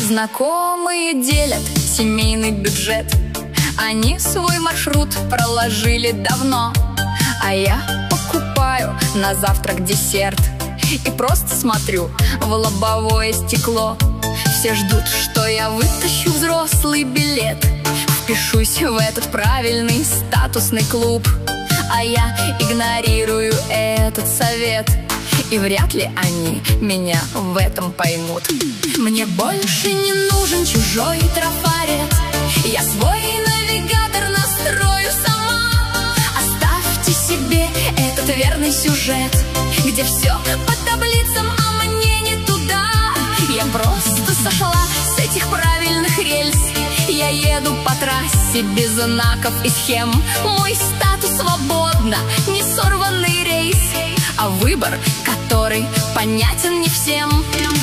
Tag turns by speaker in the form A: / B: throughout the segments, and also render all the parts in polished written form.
A: Знакомые делят семейный бюджет. Они свой маршрут проложили давно, а я покупаю на завтрак десерт и просто смотрю в лобовое стекло. Все ждут, что я вытащу взрослый билет, впишусь в этот правильный статусный клуб. А я игнорирую этот совет, и вряд ли они меня в этом поймут. Мне больше не нужен чужой трафарет, я свой навигатор настрою сама. Оставьте себе этот верный сюжет, где все по таблицам, а мне не туда. Я просто сошла с этих правильных рельс, я еду по трассе без знаков и схем. Мой статус свободно, не сорванный рейс, а выбор, который понятен не всем.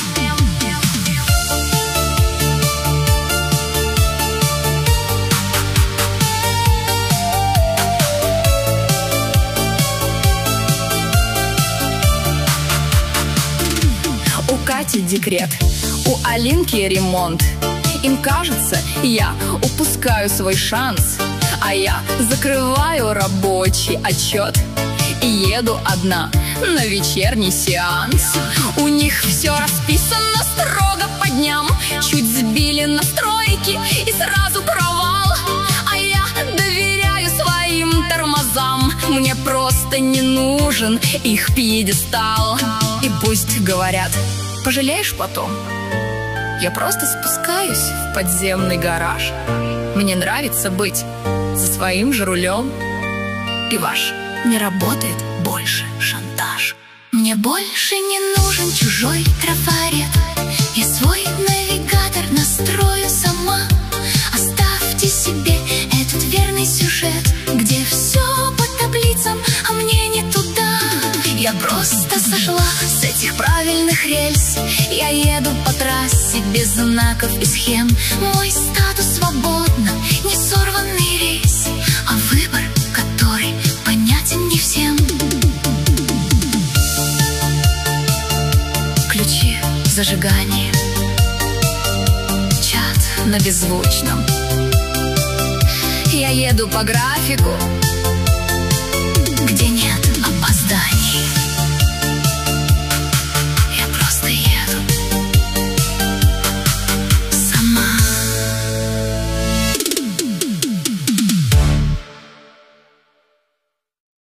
A: У Кати декрет, у Алинки ремонт. Им кажется, я упускаю свой шанс, а я закрываю рабочий отчет и еду одна на вечерний сеанс. У них все расписано строго по дням, чуть сбили настройки и сразу провал. А я доверяю своим тормозам, мне просто не нужен их пьедестал. И пусть говорят, пожалеешь потом, я просто спускаюсь в подземный гараж. Мне нравится быть за своим же рулем. И ваш не работает больше шантаж. Мне больше не нужен чужой трафарет, я свой навигатор настрою сама. Оставьте себе этот верный сюжет, где все по таблицам, а мне не туда. Я просто сошла с этих правильных рельс, я еду по трассе без знаков и схем. Мой статус свободно, не сорванный рейс, а выбор, который понятен не всем. Ключи зажигания, чат на беззвучном. Я еду по графику, где нет